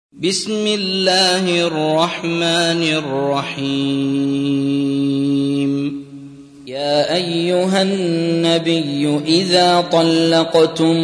بسم الله الرحمن الرحيم. يا أيها النبي إذا طلقتم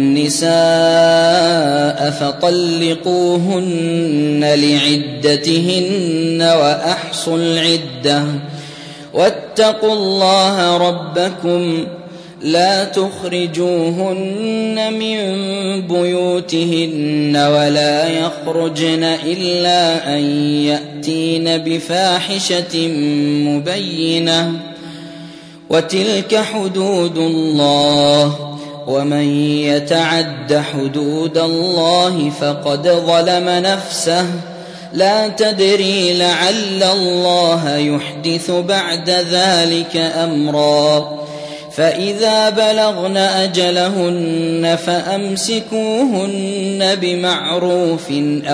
النساء فطلقوهن لعدتهن وأحصوا العدة واتقوا الله ربكم لا تخرجوهن من بيوتهن ولا يخرجن إلا أن يأتين بفاحشة مبينة وتلك حدود الله ومن يتعد حدود الله فقد ظلم نفسه لا تدري لعل الله يحدث بعد ذلك أمرا فإذا بلغن أجلهن فأمسكوهن بمعروف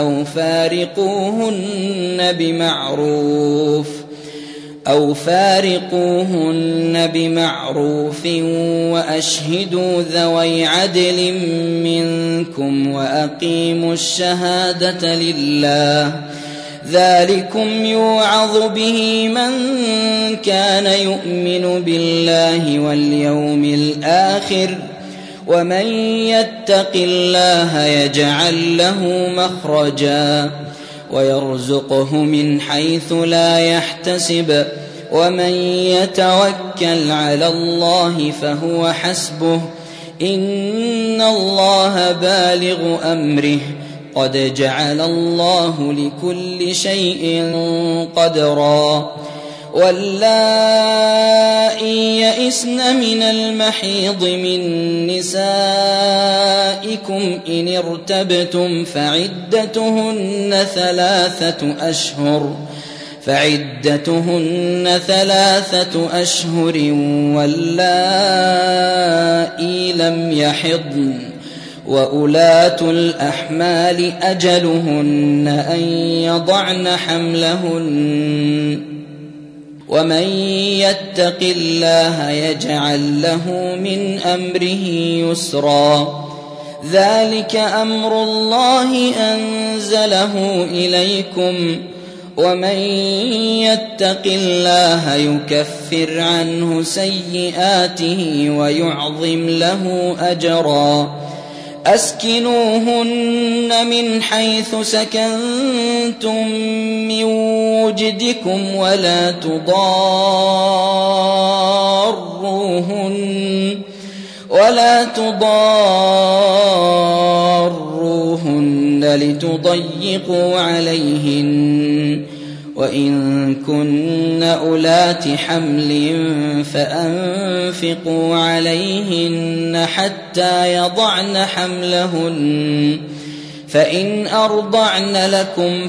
أو فارقوهن بمعروف وأشهدوا ذوي عدل منكم وأقيموا الشهادة لله ذلكم يوعظ به من كان يؤمن بالله واليوم الآخر ومن يتق الله يجعل له مخرجا ويرزقه من حيث لا يحتسب ومن يتوكل على الله فهو حسبه إن الله بالغ أمره قد جعل الله لكل شيء قدرا واللائي يئسن من المحيض من نسائكم إن ارتبتم فعدتهن 3 أشهر واللائي لم يحضن وأولاة الأحمال أجلهن أن يضعن حملهن ومن يتق الله يجعل له من أمره يسرا ذلك أمر الله أنزله إليكم ومن يتق الله يكفر عنه سيئاته ويعظم له أجرا أسكنوهن من حيث سكنتم من وجدكم ولا تضاروهن لتضيقوا عليهن وإن كن أولات حمل فأنفقوا عليهن حتى يضعن حملهن فإن أرضعن لكم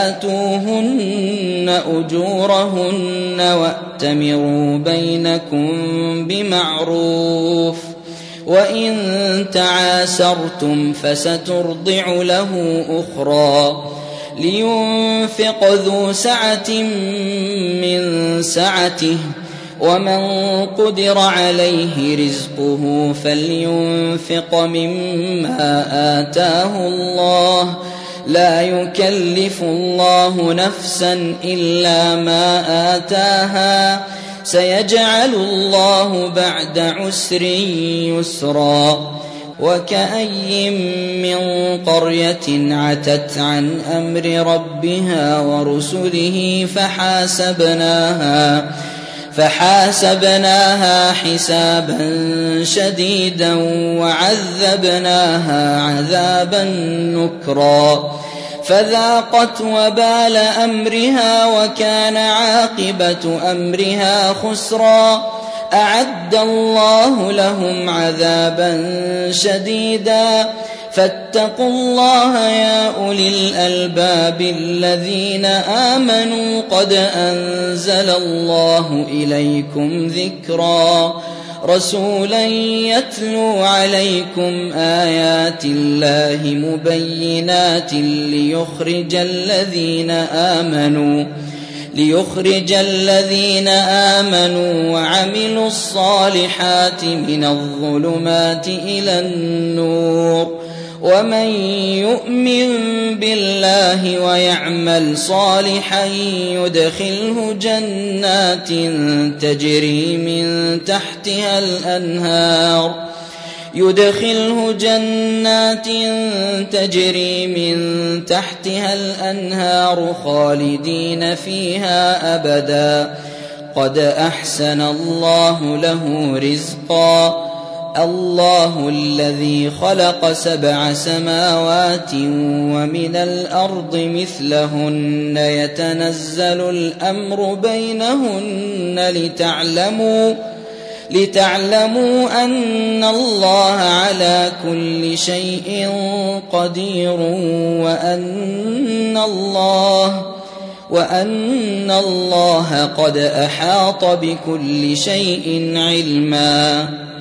فآتوهن أجورهن وأتمروا بينكم بمعروف وإن تعاسرتم فسترضع له أخرى لينفق ذو سعة من سعته ومن قدر عليه رزقه فلينفق مما آتاه الله لا يكلف الله نفسا إلا ما آتاها سيجعل الله بعد عسر يسرا وكأي من قرية عتت عن أمر ربها ورسله فحاسبناها حسابا شديدا وعذبناها عذابا نكرا فذاقت وبال أمرها وكان عاقبة أمرها خسرا أعد الله لهم عذابا شديدا فاتقوا الله يا أولي الألباب الذين آمنوا قد أنزل الله إليكم ذكرا رسولا يتلو عليكم آيات الله مبينات ليخرج الذين آمنوا وعملوا الصالحات من الظلمات إلى النور ومن يؤمن بالله ويعمل صالحا يدخله جنات تجري من تحتها الأنهار خالدين فيها أبدا قد أحسن الله له رزقا الله الذي خلق 7 سماوات ومن الأرض مثلهن يتنزل الأمر بينهن لتعلموا أن الله على كل شيء قدير وأن الله قد أحاط بكل شيء علما